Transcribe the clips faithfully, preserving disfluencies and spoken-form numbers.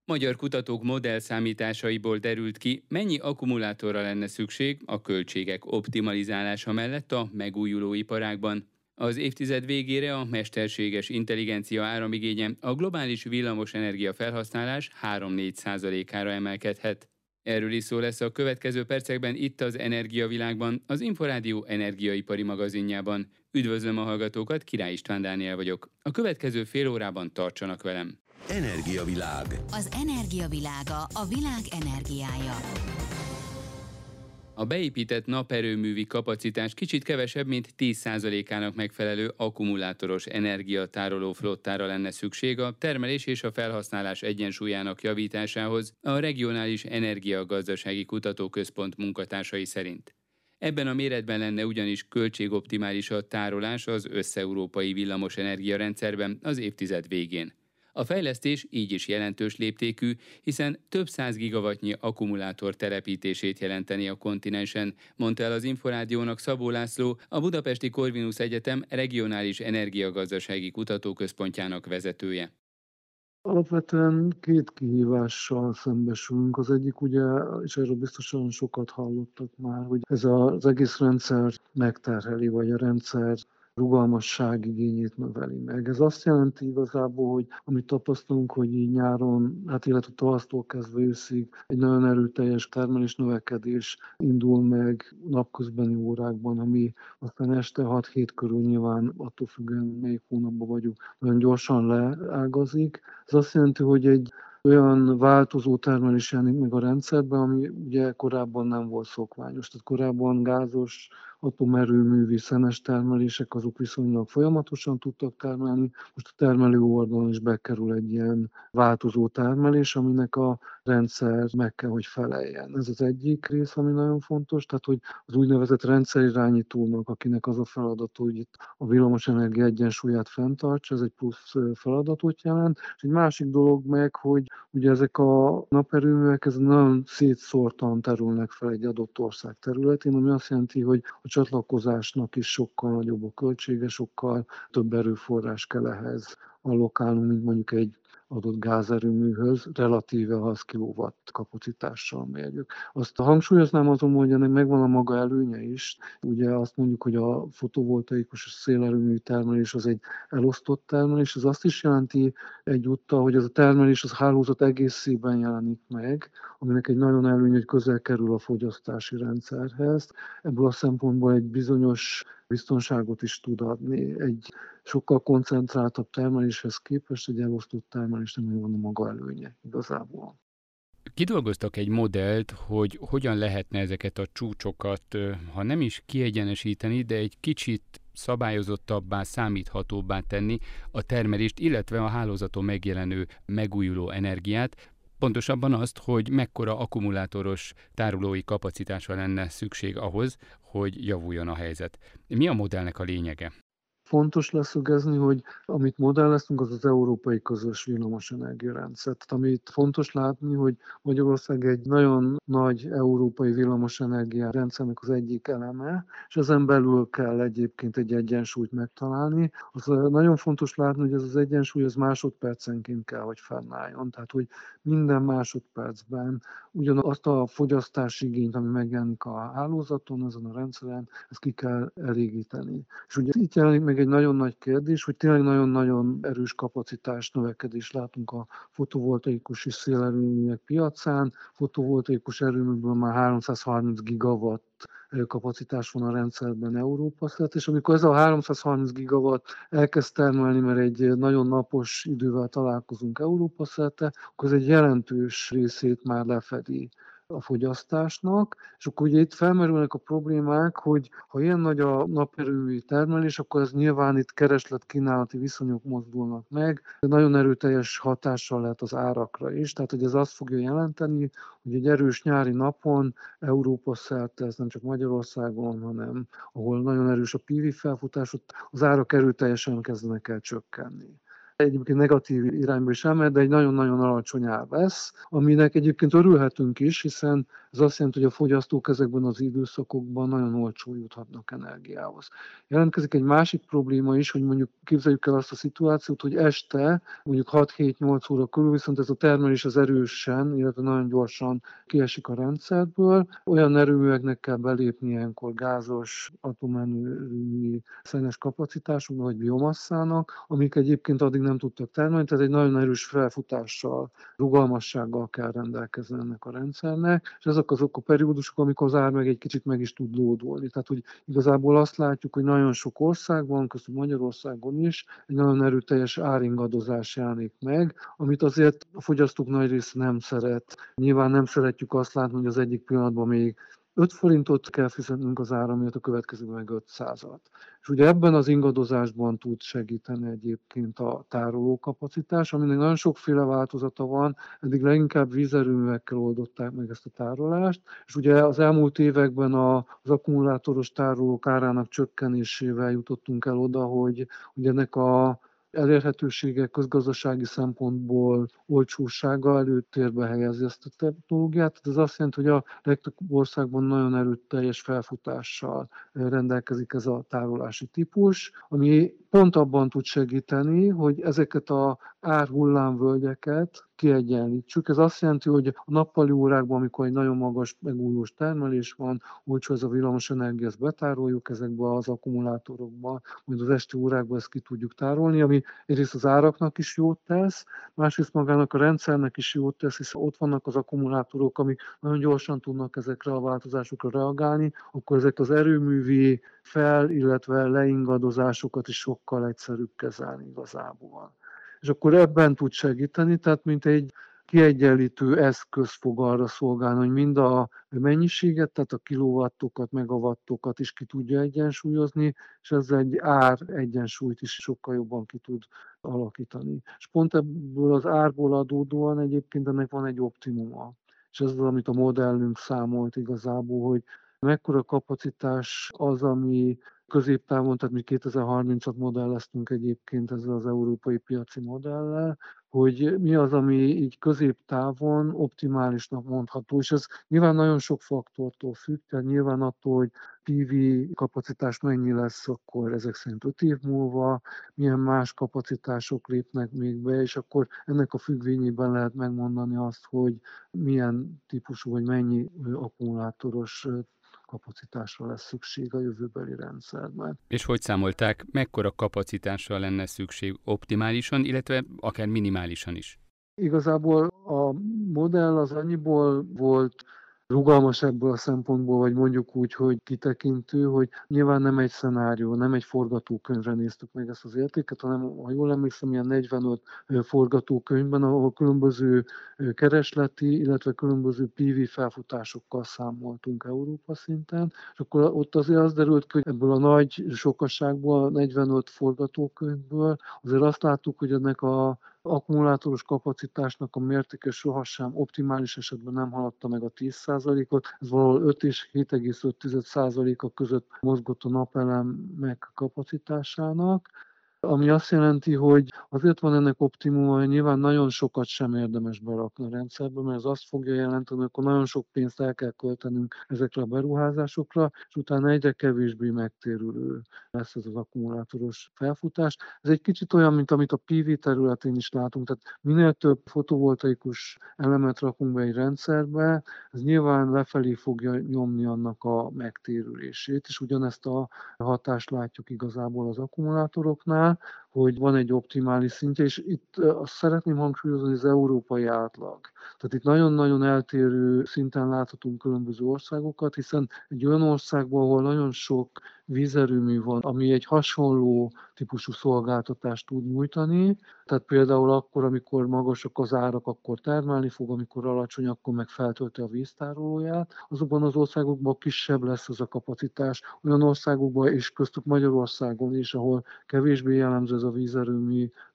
Magyar kutatók modellszámításaiból derült ki, mennyi akkumulátorra lenne szükség a költségek optimalizálása mellett a megújuló iparágban. Az évtized végére a mesterséges intelligencia áramigénye a globális villamosenergia felhasználás három-négy százalékára emelkedhet. Erről is szó lesz a következő percekben itt az Energiavilágban, az Inforádió energiaipari magazinjában. Üdvözlöm a hallgatókat, Király István Dániel vagyok. A következő fél órában tartsanak velem. Energiavilág. Az energiavilága, a világ energiája. A beépített naperőművi kapacitás kicsit kevesebb, mint tíz százalékának megfelelő akkumulátoros energiatároló flottára lenne szükség a termelés és a felhasználás egyensúlyának javításához, a Regionális Energiagazdasági Kutatóközpont munkatársai szerint. Ebben a méretben lenne ugyanis költségoptimális a tárolás az összeurópai villamosenergia rendszerben az évtized végén. A fejlesztés így is jelentős léptékű, hiszen több száz gigawattnyi akkumulátor telepítését jelenteni a kontinensen, mondta el az Inforádiónak Szabó László, a Budapesti Corvinus Egyetem Regionális Energiagazdasági Kutatóközpontjának vezetője. Alapvetően két kihívással szembesülünk. Az egyik ugye, és erről biztosan sokat hallottak már, hogy ez az egész rendszer megterheli, vagy a rendszer rugalmasság igényét növeli meg. Ez azt jelenti igazából, hogy amit tapasztalunk, hogy így nyáron, hát illetve tavasztól kezdve őszig egy nagyon erőteljes termelés növekedés indul meg napközbeni órákban, ami aztán este hat-hét körül nyilván attól függően, melyik hónapban vagyunk, nagyon gyorsan leágazik. Ez azt jelenti, hogy egy olyan változó termelés jelenik meg a rendszerben, ami ugye korábban nem volt szokványos. Tehát korábban gázos, atomerőművi, szenes termelések azok viszonylag folyamatosan tudtak termelni. Most a termelő oldalon is bekerül egy ilyen változó termelés, aminek a rendszer meg kell, hogy feleljen. Ez az egyik rész, ami nagyon fontos, tehát hogy az úgynevezett rendszerirányítónak, akinek az a feladat, hogy itt a villamosenergia egyensúlyát fenntartsa, ez egy plusz feladatot jelent. És egy másik dolog meg, hogy ugye ezek a naperőművek ez nagyon szétszórtan terülnek fel egy adott ország területén, ami azt jelenti, hogy a csatlakozásnak is sokkal nagyobb a költsége, sokkal több erőforrás kell ehhez allokálnunk, mint mondjuk egy adott gázerőműhöz, relatíve az kilowatt kapacitással mérjük. Azt hangsúlyoznám azonban, hogy ennek megvan a maga előnye is. Ugye azt mondjuk, hogy a fotovoltaikus és szélerőmű termelés az egy elosztott termelés, ez azt is jelenti egyúttal, hogy ez a termelés az hálózat egészében jelenik meg, aminek egy nagyon előny, hogy közel kerül a fogyasztási rendszerhez. Ebből a szempontból egy bizonyos biztonságot is tud adni. Egy sokkal koncentráltabb termeléshez képest egy elosztott termelésnek megvan a maga előnye igazából. Kidolgoztak egy modellt, hogy hogyan lehetne ezeket a csúcsokat, ha nem is kiegyenesíteni, de egy kicsit szabályozottabbá, számíthatóbbá tenni a termelést, illetve a hálózaton megjelenő megújuló energiát, pontosabban azt, hogy mekkora akkumulátoros tárolói kapacitásra lenne szükség ahhoz, hogy javuljon a helyzet. Mi a modellnek a lényege? Fontos leszögezni, hogy amit modelleztünk, az az európai közös villamosenergiarendszer. Tehát amit fontos látni, hogy Magyarország egy nagyon nagy európai villamosenergiarendszernek az egyik eleme, és ezen belül kell egyébként egy egyensúlyt megtalálni. Az nagyon fontos látni, hogy ez az egyensúly az másodpercenként kell, hogy fennálljon. Tehát, hogy minden másodpercben ugyanazt a fogyasztási igényt, ami megjelenik a hálózaton, ezen a rendszeren, ezt ki kell elégíteni. És ugye itt jelenik meg egy nagyon nagy kérdés, hogy tényleg nagyon-nagyon erős kapacitás növekedést látunk a fotovoltaikus és szélerőművek piacán. Fotovoltaikus erőműből már háromszázharminc gigawatt kapacitás van a rendszerben Európa szerte, és amikor ez a háromszázharminc gigawatt elkezd termelni, mert egy nagyon napos idővel találkozunk Európa szerte, akkor ez egy jelentős részét már lefedi a fogyasztásnak, és akkor ugye itt felmerülnek a problémák, hogy ha ilyen nagy a naperőmű termelés, akkor ez nyilván itt kereslet-kínálati viszonyok mozdulnak meg, nagyon erőteljes hatással lehet az árakra is, tehát hogy ez azt fogja jelenteni, hogy egy erős nyári napon Európa szerte, ez nem csak Magyarországon, hanem ahol nagyon erős a pé vé felfutás, ott az árak erőteljesen kezdenek el csökkenni. egyébként negatív irányba is elmehet, de egy nagyon-nagyon alacsony ár lesz, aminek egyébként örülhetünk is, hiszen ez azt jelenti, hogy a fogyasztók ezekben az időszakokban nagyon olcsó juthatnak energiához. Jelentkezik egy másik probléma is, hogy mondjuk képzeljük el azt a szituációt, hogy este mondjuk hat-hét-nyolc óra körül viszont ez a termelés az erősen, illetve nagyon gyorsan kiesik a rendszerből. Olyan erőműveknek kell belépni ilyenkor gázos, atomerőmű szennyes kapacitásúnak vagy biomasszának, amik egyébként addig nem tudtak termelni, tehát egy nagyon erős felfutással, rugalmassággal kell rendelkezni ennek a rendszernek, és ezek azok a periódusok, amikor az ár meg egy kicsit meg is tud lódulni. Tehát, hogy igazából azt látjuk, hogy nagyon sok országban, köztük Magyarországon is egy nagyon erőteljes áringadozás jelenik meg, amit azért a fogyasztók nagy része nem szeret. Nyilván nem szeretjük azt látni, hogy az egyik pillanatban még öt forintot kell fizetnünk az ára miatt, a következőben meg ötszázat. És ugye ebben az ingadozásban tud segíteni egyébként a tárolókapacitás, aminek nagyon sokféle változata van, eddig leginkább vízerőművekkel oldották meg ezt a tárolást, és ugye az elmúlt években az akkumulátoros tárolók árának csökkenésével jutottunk el oda, hogy, hogy ennek a elérhetősége közgazdasági szempontból olcsósága előtérbe helyezi ezt a technológiát. Tehát ez azt jelenti, hogy a legtöbb országban nagyon erőteljes felfutással rendelkezik ez a tárolási típus, ami pont abban tud segíteni, hogy ezeket a árhullámvölgyeket kiegyenlítsük. Ez azt jelenti, hogy a nappali órákban, amikor egy nagyon magas megújulós termelés van, olcsó ez a villamosenergia, ezt betároljuk ezekbe az akkumulátorokba, majd az esti órákban ezt ki tudjuk tárolni, ami egyrészt az áraknak is jót tesz, másrészt magának a rendszernek is jót tesz, hiszen ott vannak az akkumulátorok, amik nagyon gyorsan tudnak ezekre a változásokra reagálni, akkor ezek az erőművi fel, illetve leingadozásokat is sokkal egyszerűbb kezelni igazából. És akkor ebben tud segíteni, tehát mint egy kiegyenlítő eszköz fog arra szolgálni, hogy mind a mennyiséget, tehát a kilowattokat, megawattokat is ki tudja egyensúlyozni, és ezzel egy ár egyensúlyt is sokkal jobban ki tud alakítani. És pont ebből az árból adódóan egyébként ennek van egy optimuma. És ez az, amit a modellünk számolt igazából, hogy mekkora kapacitás az, ami középtávon, tehát mi kétezer-harmincat modelleztünk egyébként ezzel az európai piaci modellel, hogy mi az, ami így középtávon optimálisnak mondható, és ez nyilván nagyon sok faktortól függ, tehát nyilván attól, hogy pé vé kapacitás mennyi lesz, akkor ezek szerint öt év múlva, milyen más kapacitások lépnek még be, és akkor ennek a függvényében lehet megmondani azt, hogy milyen típusú vagy mennyi akkumulátoros kapacitásra lesz szükség a jövőbeli rendszerben. És hogy számolták, mekkora kapacitásra lenne szükség optimálisan, illetve akár minimálisan is? Igazából a modell az annyiból volt rugalmas ebből a szempontból, vagy mondjuk úgy, hogy kitekintő, hogy nyilván nem egy szenárió, nem egy forgatókönyvre néztük meg ezt az értéket, hanem, ha jól emlékszem, ilyen negyvenöt forgatókönyvben, ahol különböző keresleti, illetve különböző pé vé felfutásokkal számoltunk Európa szinten, és akkor ott azért az derült ki, hogy ebből a nagy sokaságból, a negyvenöt forgatókönyvből azért azt láttuk, hogy ennek a akkumulátoros kapacitásnak a mértéke sohasem optimális esetben nem haladta meg a tíz százalékot, ez valahol öt és hét egész öt százaléka között mozgott a napelemek kapacitásának, ami azt jelenti, hogy azért van ennek optimuma, hogy nyilván nagyon sokat sem érdemes berakni a rendszerbe, mert ez azt fogja jelenteni, hogy akkor nagyon sok pénzt el kell költenünk ezekre a beruházásokra, és utána egyre kevésbé megtérülő lesz ez az akkumulátoros felfutás. Ez egy kicsit olyan, mint amit a pé vé területén is látunk, tehát minél több fotovoltaikus elemet rakunk be egy rendszerbe, ez nyilván lefelé fogja nyomni annak a megtérülését, és ugyanezt a hatást látjuk igazából az akkumulátoroknál, hogy van egy optimális szintje, és itt azt szeretném hangsúlyozni, az európai átlag. Tehát itt nagyon-nagyon eltérő szinten láthatunk különböző országokat, hiszen egy olyan országban, ahol nagyon sok vízerőmű van, ami egy hasonló típusú szolgáltatást tud nyújtani, tehát például akkor, amikor magasak az árak, akkor termelni fog, amikor alacsony, akkor meg feltölti a víztárolóját. Azokban az országokban kisebb lesz az a kapacitás, olyan országokban és köztük Magyarországon is, ahol kevésbé jellemző ez a vízerőmű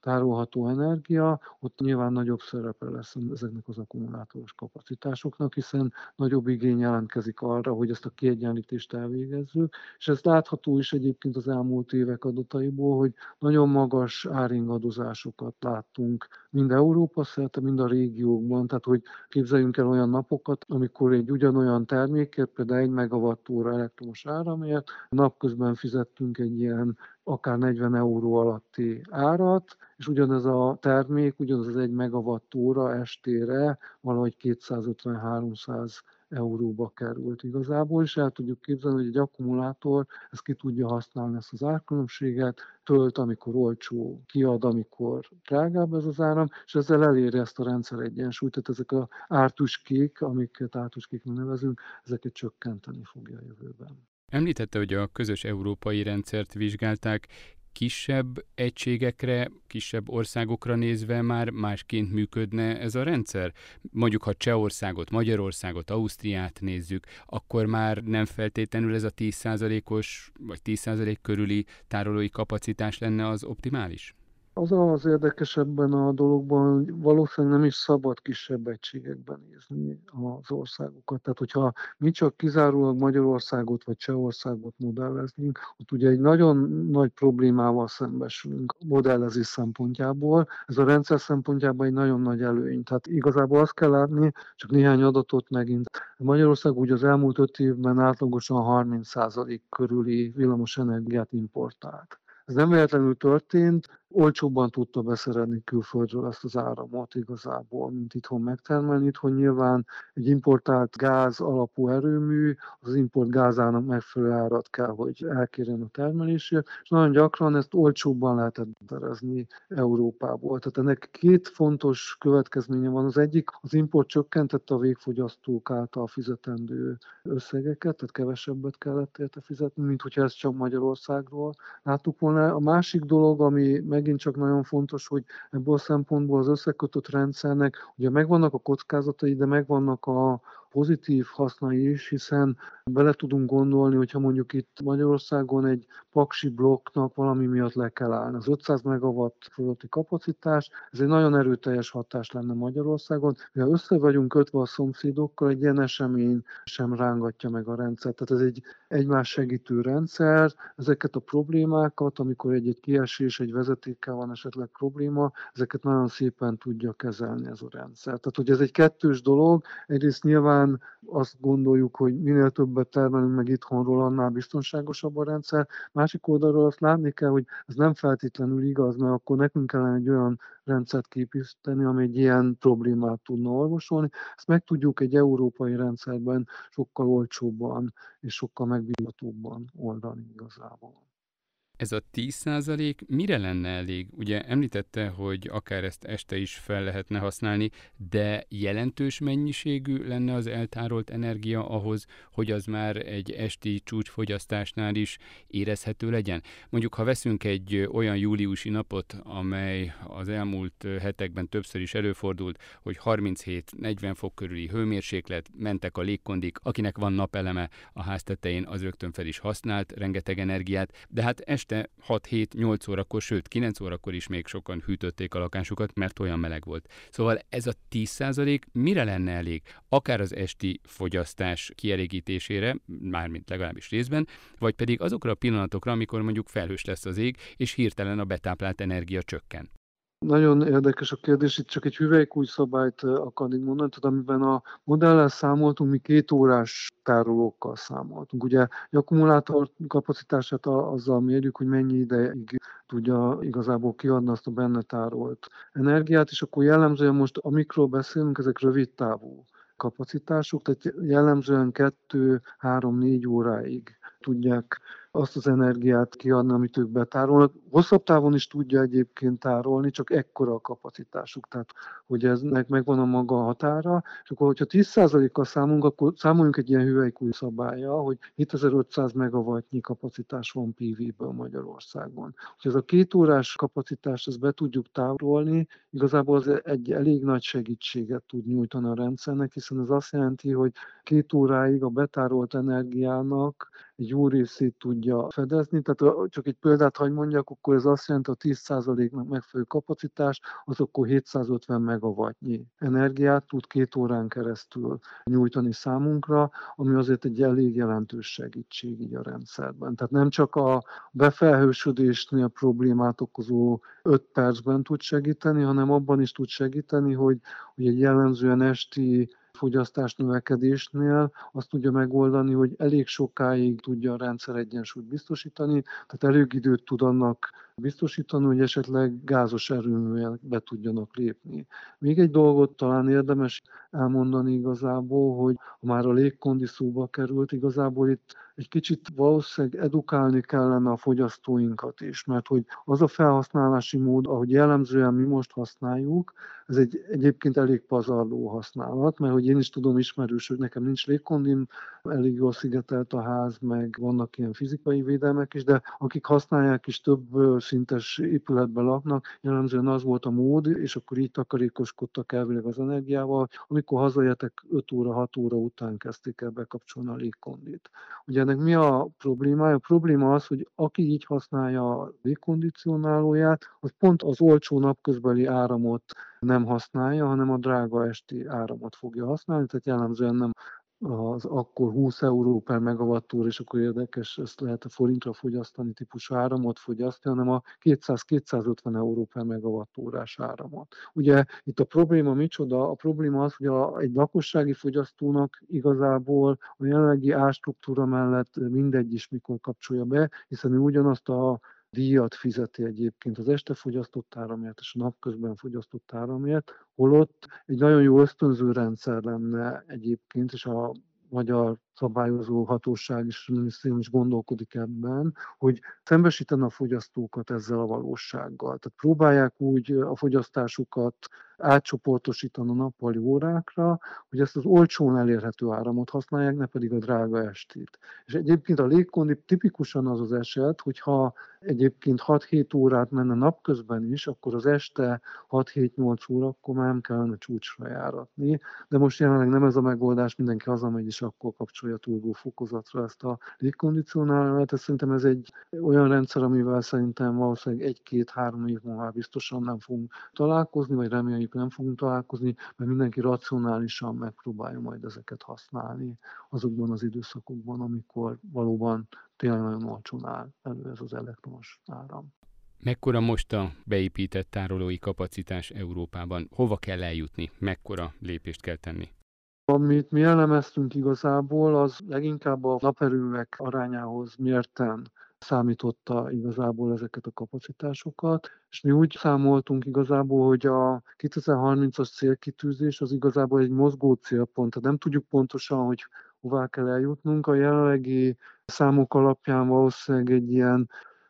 tárolható energia, ott nyilván nagyobb szerepe lesz ezeknek az akkumulátoros kapacitásoknak, hiszen nagyobb igény jelentkezik arra, hogy ezt a kiegyenlítést elvégezzük, és ez látható is egyébként az elmúlt évek adataiból, hogy nagyon magas áringadozásokat láttunk mind Európa szerte, mind a régiókban, tehát hogy képzeljünk el olyan napokat, amikor egy ugyanolyan termékért, például egy megawatt-óra elektromos áramért, napközben fizettünk egy ilyen akár negyven euró alatti árat, és ugyanez a termék, ugyanaz az egy megawatt-óra estére valahogy kétszázötven-háromszáz euróba került igazából, és el tudjuk képzelni, hogy egy akkumulátor ezt ki tudja használni, ezt az árkülönbséget, tölt, amikor olcsó, kiad, amikor drágább ez az áram, és ezzel eléri ezt a rendszer egyensúlyt, tehát ezek az ártüskék, amiket ártüskéknek nevezünk, ezeket csökkenteni fogja a jövőben. Említette, hogy a közös európai rendszert vizsgálták. Kisebb egységekre, kisebb országokra nézve már másként működne ez a rendszer? Mondjuk, ha Csehországot, Magyarországot, Ausztriát nézzük, akkor már nem feltétlenül ez a tíz százalékos vagy tíz százalék körüli tárolói kapacitás lenne az optimális? Az az érdekes ebben a dologban, hogy valószínűleg nem is szabad kisebb egységekben nézni az országokat. Tehát, hogyha mi csak kizárólag Magyarországot vagy Csehországot modelleznénk, ott ugye egy nagyon nagy problémával szembesülünk modellezés szempontjából. Ez a rendszer szempontjából egy nagyon nagy előny. Tehát igazából azt kell látni, csak néhány adatot megint. Magyarország ugye az elmúlt öt évben átlagosan harminc százalék körüli villamos energiát importált. Ez nem véletlenül történt, olcsóbban tudta beszerezni külföldről ezt az áramot igazából, mint itthon megtermelni. Itthon nyilván egy importált gáz alapú erőmű, az import gázának megfelelő árat kell, hogy elkérjen a termelésért, és nagyon gyakran ezt olcsóbban lehetett beszerezni Európából. Tehát ennek két fontos következménye van. Az egyik, az import csökkentette a végfogyasztók által fizetendő összegeket, tehát kevesebbet kellett érte fizetni, mint hogyha ezt csak Magyarországról láttuk volna. A másik dolog, ami megint csak nagyon fontos, hogy ebből a szempontból az összekötött rendszernek ugye megvannak a kockázatai, de megvannak a pozitív hasznai is, hiszen bele tudunk gondolni, hogyha mondjuk itt Magyarországon egy paksi blokknak valami miatt le kell állni. Az ötszáz megawatt fölötti kapacitás, ez egy nagyon erőteljes hatás lenne Magyarországon. Ha össze vagyunk kötve a szomszédokkal, egy ilyen esemény sem rángatja meg a rendszert. Tehát ez egy egymás segítő rendszer. Ezeket a problémákat, amikor egy-egy kiesés, egy vezetékkel van esetleg probléma, ezeket nagyon szépen tudja kezelni ez a rendszer. Tehát, hogy ez egy kettős dolog. Egyrészt nyilván azt gondoljuk, hogy minél többet termelünk meg itthonról, annál biztonságosabb a rendszer. Másik oldalról azt látni kell, hogy ez nem feltétlenül igaz, mert akkor nekünk kellene egy olyan rendszert képíteni, ami egy ilyen problémát tudna orvosolni. Ezt meg tudjuk egy európai rendszerben sokkal olcsóbban és sokkal megbízhatóbban oldani igazából. Ez a tíz százalék mire lenne elég? Ugye említette, hogy akár ezt este is fel lehetne használni, de jelentős mennyiségű lenne az eltárolt energia ahhoz, hogy az már egy esti csúcsfogyasztásnál is érezhető legyen. Mondjuk, ha veszünk egy olyan júliusi napot, amely az elmúlt hetekben többször is előfordult, hogy harminchét-negyven fok körüli hőmérséklet, mentek a légkondik, akinek van napeleme a ház tetején, az rögtön fel is használt rengeteg energiát, de hát este hat-hét-nyolc órakor, sőt kilenc órakor is még sokan hűtötték a lakásukat, mert olyan meleg volt. Szóval ez a tíz százalék mire lenne elég? Akár az esti fogyasztás kielégítésére, mármint legalábbis részben, vagy pedig azokra a pillanatokra, amikor mondjuk felhős lesz az ég, és hirtelen a betáplált energia csökken. Nagyon érdekes a kérdés, itt csak egy hüvelykúj szabályt akarnék mondani, tehát amiben a modellel számoltunk, mi két órás tárolókkal számoltunk. Ugye egy akkumulátor kapacitását azzal mérjük, hogy mennyi ideig tudja igazából kiadni azt a benne tárolt energiát, és akkor jellemzően most, amikről beszélünk, ezek rövid távú kapacitások, tehát jellemzően kettő, három, négy óráig tudják azt az energiát kiadni, amit ők betárolnak. Hosszabb távon is tudja egyébként tárolni, csak ekkora a kapacitásuk, tehát hogy eznek megvan a maga határa, és akkor, hogyha tíz százalékkal számolunk, akkor számoljunk egy ilyen hüvelykúj szabálya, hogy hétezer-ötszáz megawattnyi kapacitás van pé vé-ből Magyarországon. Ha ez a két órás kapacitást ezt be tudjuk tárolni, igazából az egy elég nagy segítséget tud nyújtani a rendszernek, hiszen ez azt jelenti, hogy két óráig a betárolt energiának egy jó részét tudja tudja fedezni. Tehát csak egy példát hagy mondjak, akkor ez azt jelenti, a tíz százaléknak megfelelő kapacitás, az akkor hétszázötven megawattnyi energiát tud két órán keresztül nyújtani számunkra, ami azért egy elég jelentős segítség így a rendszerben. Tehát nem csak a befelhősödésnél problémát okozó öt percben tud segíteni, hanem abban is tud segíteni, hogy, hogy egy jellemzően esti fogyasztás növekedésnél azt tudja megoldani, hogy elég sokáig tudja a rendszer egyensúlyt biztosítani, tehát elég időt tud annak biztosítani, hogy esetleg gázos erőművel be tudjanak lépni. Még egy dolgot talán érdemes elmondani igazából, hogy már a légkondi szóba került, igazából itt egy kicsit valószínűleg edukálni kellene a fogyasztóinkat is, mert hogy az a felhasználási mód, ahogy jellemzően mi most használjuk, ez egy egyébként elég pazarló használat, mert hogy én is tudom ismerős, hogy nekem nincs légkondim, elég jól szigetelt a ház, meg vannak ilyen fizikai védelmek is, de akik használják is több szintes épületben laknak, jellemzően az volt a mód, és akkor így takarékoskodtak elvileg az energiával, amikor hazajöttek öt óra, hat óra után kezdték el bekapcsolni a légkondit. Ugye ennek mi a problémája? A probléma az, hogy aki így használja a légkondicionálóját, az pont az olcsó napközbeli áramot nem használja, hanem a drága esti áramot fogja használni, tehát jellemzően nem az akkor húsz euró per megawattúra, és akkor érdekes, ezt lehet a forintra fogyasztani típusú áramot fogyasztani, hanem a kétszáz-kétszázötven euró per megawattórás áramot. Ugye itt a probléma micsoda? A probléma az, hogy a, egy lakossági fogyasztónak igazából a jelenlegi árstruktúra mellett mindegy is, mikor kapcsolja be, hiszen ő ugyanazt a díjat fizeti egyébként az este fogyasztott áramért és a napközben fogyasztott áramért, holott egy nagyon jó ösztönző rendszer lenne egyébként, és a magyar szabályozó hatóság is, is gondolkodik ebben, hogy szembesítene a fogyasztókat ezzel a valósággal. Tehát próbálják úgy a fogyasztásukat átcsoportosítani a nappali órákra, hogy ezt az olcsón elérhető áramot használják, ne pedig a drága estét. És egyébként a légkondi tipikusan az az eset, hogyha egyébként hat-hét órát menne napközben is, akkor az este hat-hét-nyolc órakor már nem kellene csúcsra járatni, de most jelenleg nem ez a megoldás, mindenki hazamegy és akkor kapcsolja turbófokozatra ezt a légkondicionálót. Szerintem ez egy olyan rendszer, amivel szerintem valószínűleg egy-két-három év múlva biztosan nem fogunk találkozni, vagy reméljük nem fogunk találkozni, mert mindenki racionálisan megpróbálja majd ezeket használni azokban az időszakokban, amikor valóban tényleg nagyon olcsón áll elő ez az elektromos áram. Mekkora most a beépített tárolói kapacitás Európában? Hova kell eljutni? Mekkora lépést kell tenni? Amit mi elemeztünk igazából, az leginkább a naperőművek arányához mérten számította igazából ezeket a kapacitásokat, és mi úgy számoltunk igazából, hogy a kétezer-harmincas célkitűzés az igazából egy mozgó célpont, tehát nem tudjuk pontosan, hogy hová kell eljutnunk. A jelenlegi számok alapján valószínűleg egy ilyen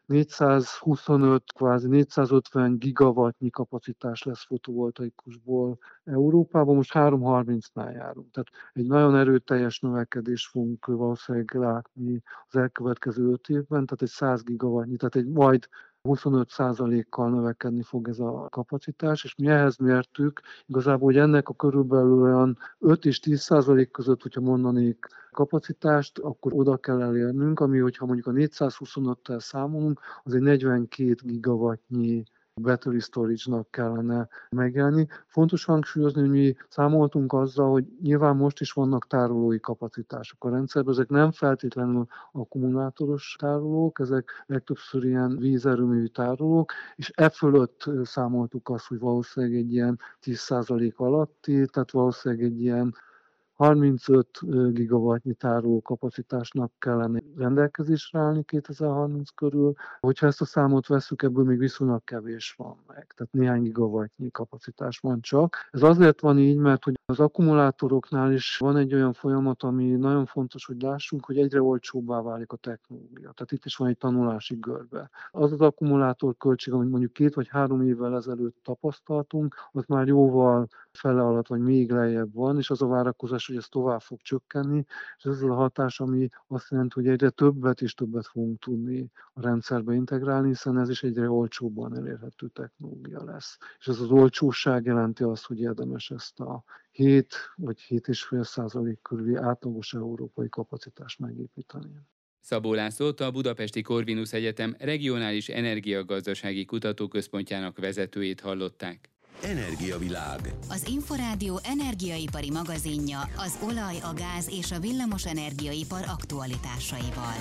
négyszázhuszonöt, kvázi négyszázötven gigawattnyi kapacitás lesz fotovoltaikusból Európában, most háromszázharmincnál járunk. Tehát egy nagyon erőteljes növekedést fogunk valószínűleg látni az elkövetkező öt évben, tehát egy száz gigawattnyi, tehát egy majd huszonöt százalékkal növekedni fog ez a kapacitás, és mi ehhez mértük igazából, hogy ennek a körülbelül olyan öt és tíz százalék között, hogyha mondanék kapacitást, akkor oda kell elérnünk, ami, hogyha mondjuk a négyszázhuszonöttel számolunk, az egy negyvenkét gigawattnyi battery storage-nak kellene megjelenni. Fontos hangsúlyozni, hogy mi számoltunk azzal, hogy nyilván most is vannak tárolói kapacitások a rendszerben, ezek nem feltétlenül akkumulátoros tárolók, ezek legtöbbször ilyen vízerőművi tárolók, és e fölött számoltuk azt, hogy valószínűleg egy ilyen tíz százalék alatti, tehát valószínűleg egy ilyen harmincöt gigawattnyi tárolókapacitásnak kellene rendelkezésre állni kétezer-harminc körül. Hogyha ezt a számot vesszük, ebből még viszonylag kevés van meg, tehát néhány gigawattnyi kapacitás van csak. Ez azért van így, mert hogy az akkumulátoroknál is van egy olyan folyamat, ami nagyon fontos, hogy lássunk, hogy egyre olcsóbbá válik a technológia. Tehát itt is van egy tanulási görbe. Az az akkumulátor költség, amit mondjuk két vagy három évvel ezelőtt tapasztaltunk, az már jóval fele alatt, vagy még lejjebb van, és az a várakozás, hogy ez tovább fog csökkenni, és ez az a hatás, ami azt jelenti, hogy egyre többet és többet fogunk tudni a rendszerbe integrálni, hiszen ez is egyre olcsóbban elérhető technológia lesz. És ez az olcsóság jelenti azt, hogy érdemes ezt a hét vagy hét egész öt százalék körüli átlagos európai kapacitást megépíteni. Szabó Lászlót, a Budapesti Corvinus Egyetem Regionális Energiagazdasági Kutatóközpontjának vezetőjét hallották. Energiavilág. Az Inforádió energiaipari magazinja az olaj, a gáz és a villamos energiaipar aktualitásaival.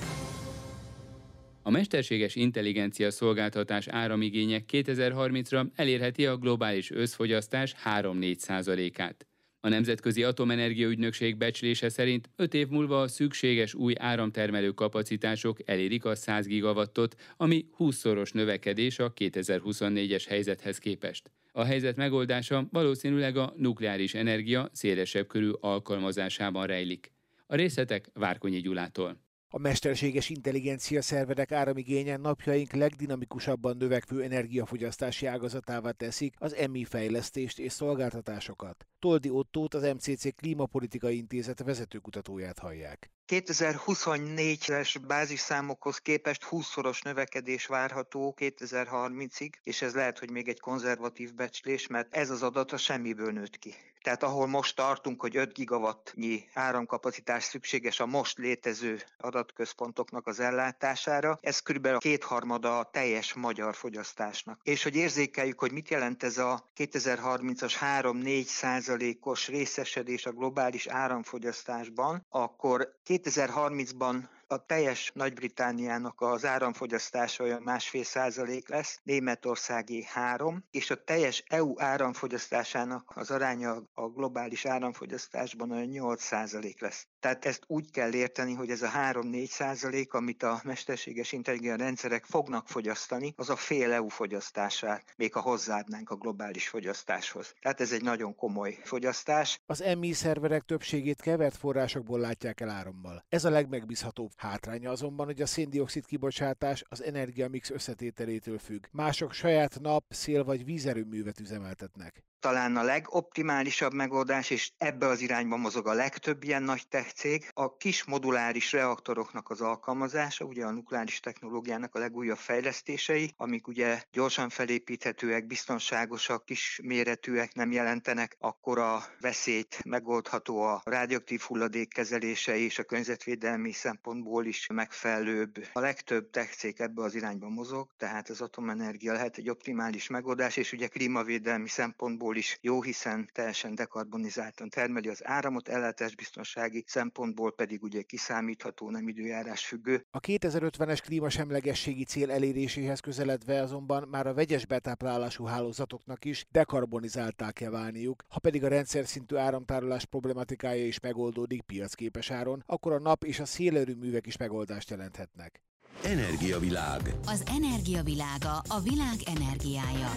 A mesterséges intelligencia szolgáltatás áramigénye kétezer-harmincra elérheti a globális összfogyasztás három-négy százalékát. A Nemzetközi Atomenergia Ügynökség becslése szerint öt év múlva a szükséges új áramtermelő kapacitások elérik a száz gigawattot, ami húszszoros növekedés a kétezer-huszonnégyes helyzethez képest. A helyzet megoldása valószínűleg a nukleáris energia szélesebb körű alkalmazásában rejlik. A részletek Várkonyi Gyulától. A mesterséges intelligencia szerverek áramigénye napjaink legdinamikusabban növekvő energiafogyasztási ágazatává teszik az em i fejlesztést és szolgáltatásokat. Toldi Ottót, az em cé cé Klímapolitikai Intézet vezetőkutatóját hallják. kétezer-huszonnégyes bázisszámokhoz képest húszszoros növekedés várható kétezer-harmincig, és ez lehet, hogy még egy konzervatív becslés, mert ez az adat a semmiből nőtt ki. Tehát ahol most tartunk, hogy öt gigawattnyi áramkapacitás szükséges a most létező adatközpontoknak az ellátására, ez körülbelül a kétharmada a teljes magyar fogyasztásnak. És hogy érzékeljük, hogy mit jelent ez a kétezer-harmincas három-négy százalékos részesedés a globális áramfogyasztásban, akkor kétezer-harmincban a teljes Nagy-Britanniának az áramfogyasztása olyan másfél százalék lesz, Németországé három, és a teljes é u áramfogyasztásának az aránya a globális áramfogyasztásban olyan nyolc százalék lesz. Tehát ezt úgy kell érteni, hogy ez a három-négy százalék, amit a mesterséges intelligencia rendszerek fognak fogyasztani, az a fél é u fogyasztását, még ha hozzáadnánk a globális fogyasztáshoz. Tehát ez egy nagyon komoly fogyasztás. Az em i szerverek többségét kevert forrásokból látják el árammal. Ez a legmegbízhatóbb. Hátránya azonban, hogy a szén-dioxid kibocsátás az energiamix összetételétől függ. Mások saját nap, szél vagy vízerőművet üzemeltetnek. Talán a legoptimálisabb megoldás, és ebbe az irányba mozog a legtöbb ilyen nagy tech cég, a kis moduláris reaktoroknak az alkalmazása, ugye a nukleáris technológiának a legújabb fejlesztései, amik ugye gyorsan felépíthetőek, biztonságosak, kisméretűek, nem jelentenek akkora veszélyt, megoldható a radioaktív hulladék kezelése és a környezetvédelmi szempontból is megfelelőbb. A legtöbb tech cég ebbe az irányba mozog, tehát az atomenergia lehet egy optimális megoldás, és ugye klímavédelmi szempontból is jó, hiszen teljesen dekarbonizáltan termeli az áramot, ellátásbiztonsági szempontból pedig ugye kiszámítható, nem időjárás függő. A kétezer-ötvenes klímasemlegességi cél eléréséhez közeledve azonban már a vegyes betáplálású hálózatoknak is dekarbonizáltá kell válniuk, ha pedig a rendszer szintű áramtárolás problematikája is megoldódik piacképes áron, akkor a nap és a szélerőművek is megoldást jelenthetnek. Energiavilág. Az energiavilága a világ energiája.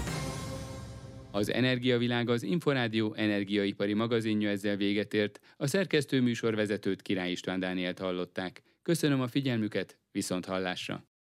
Az Energiavilág az Inforádió energiaipari magazinja ezzel véget ért, a szerkesztő műsorvezetőt Király István Dánielt hallották. Köszönöm a figyelmüket, viszont hallásra!